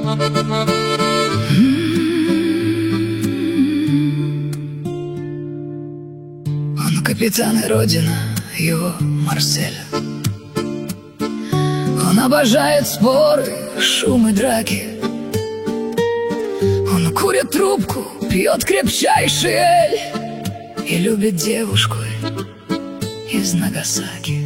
Он капитан и родина его Марсель. Он обожает споры, шум и драки. Он курит трубку, пьет крепчайший эль и любит девушку из Нагасаки.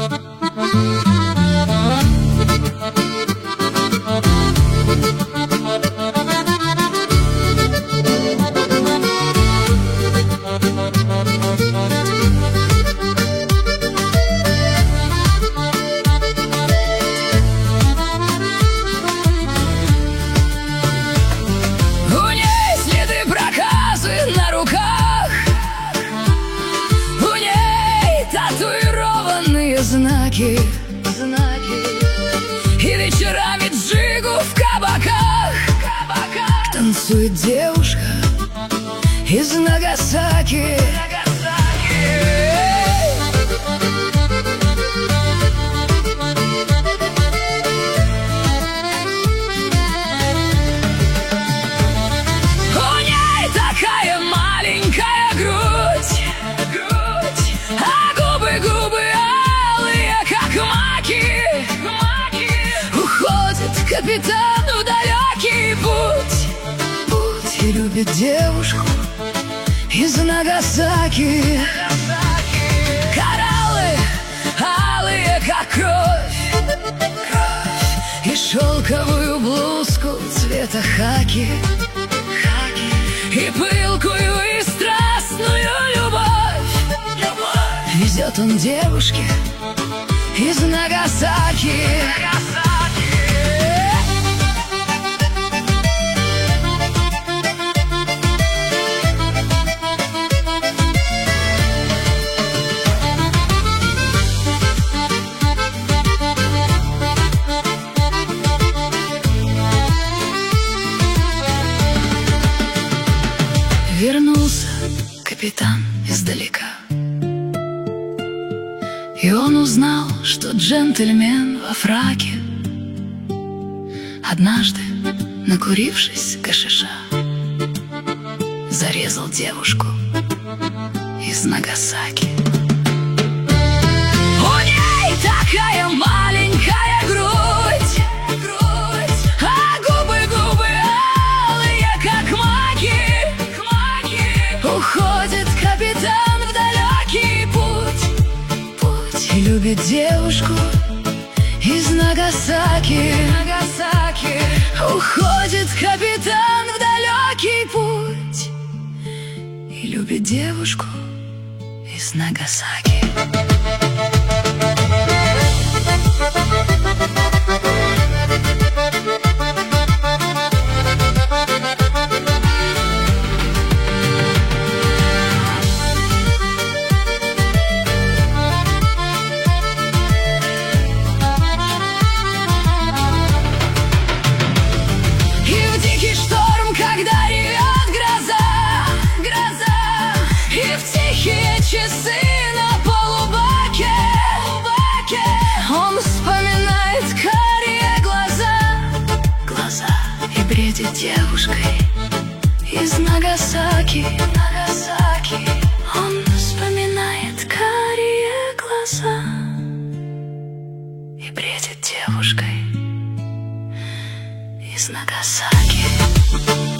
Знаки, и вечерами джигу в кабаках танцует девушка из Нагасаки. У ней такая маленькая грудь, а губы капитан в далекий путь и любит девушку из Нагасаки. Кораллы алые, как кровь, и шелковую блузку цвета хаки, и пылкую и страстную любовь везет он девушке из Нагасаки. Вернулся капитан издалека, и он узнал, что джентльмен во фраке однажды, накурившись гашиша, зарезал девушку из Нагасаки. У ней такая маленькая грудь, а губы алые, как маки. Уходит капитан в далекий путь и любит девушку из Нагасаки. Уходит капитан в далекий путь и любит девушку из Нагасаки. Часы на полубаке, он вспоминает карие глаза и бредит девушкой из Нагасаки. Он вспоминает карие глаза и бредит девушкой из Нагасаки.